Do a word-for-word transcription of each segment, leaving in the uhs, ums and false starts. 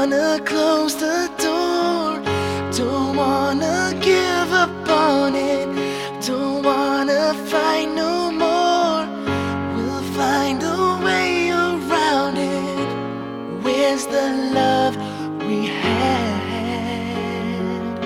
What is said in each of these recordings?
wanna close the door, don't wanna give up on it, don't wanna fight no more. We'll find a way around it. Where's the love we had?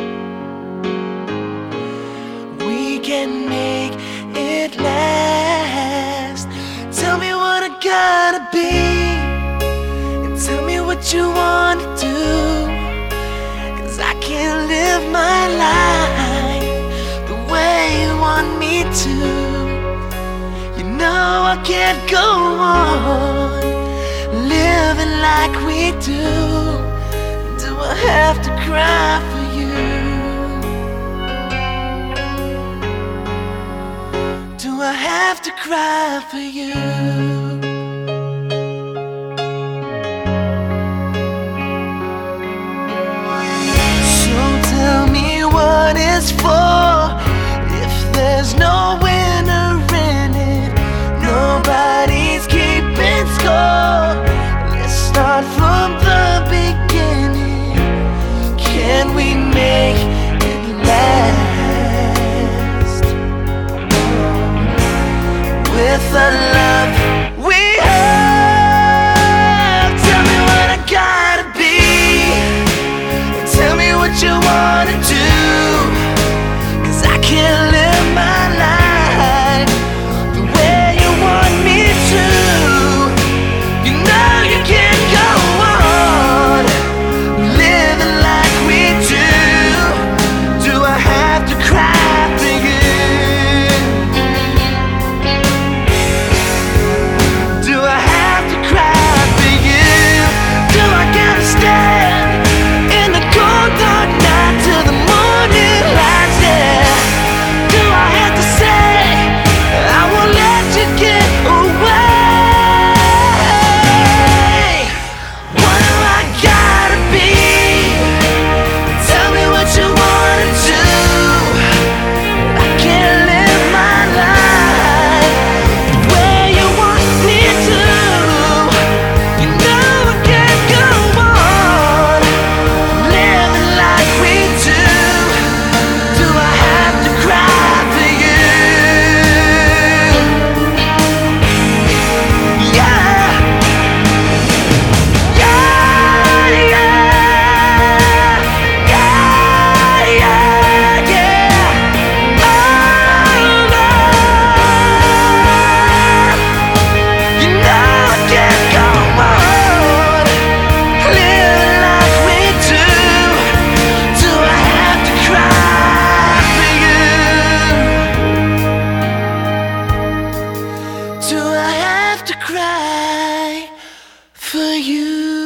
We can make it last. Tell me what I gotta be, and tell me what you wanna do, 'cause I can't live my life the way you want me to. You know I can't go on living like we do. Do I have to cry for you? Do I have to cry for you? What it's for, if there's no winner in it, nobody's keeping score. Let's start from the beginning. Can we make it last with the love we have? Tell me what I gotta be, tell me what you wanna do. Can't live my life the way you want me to. You know you can't go on living like we do. Do I have to cry for you? Do I have to cry for you? Do I gotta stand in the cold dark night till the morning lights? Yeah. To cry for you.